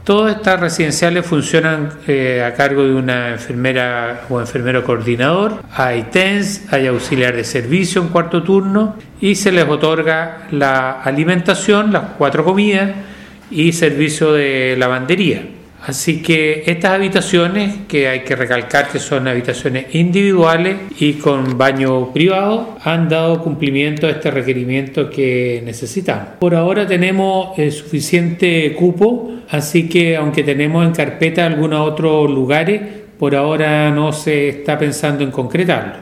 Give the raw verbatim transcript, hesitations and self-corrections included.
Todas estas residenciales funcionan eh, a cargo de una enfermera o enfermero coordinador, hay T E N S, hay auxiliar de servicio en cuarto turno y se les otorga la alimentación, las cuatro comidas y servicio de lavandería. Así que estas habitaciones, que hay que recalcar que son habitaciones individuales y con baño privado, han dado cumplimiento a este requerimiento que necesitamos. Por ahora tenemos eh, suficiente cupo, así que aunque tenemos en carpeta algunos otros lugares, por ahora no se está pensando en concretarlo.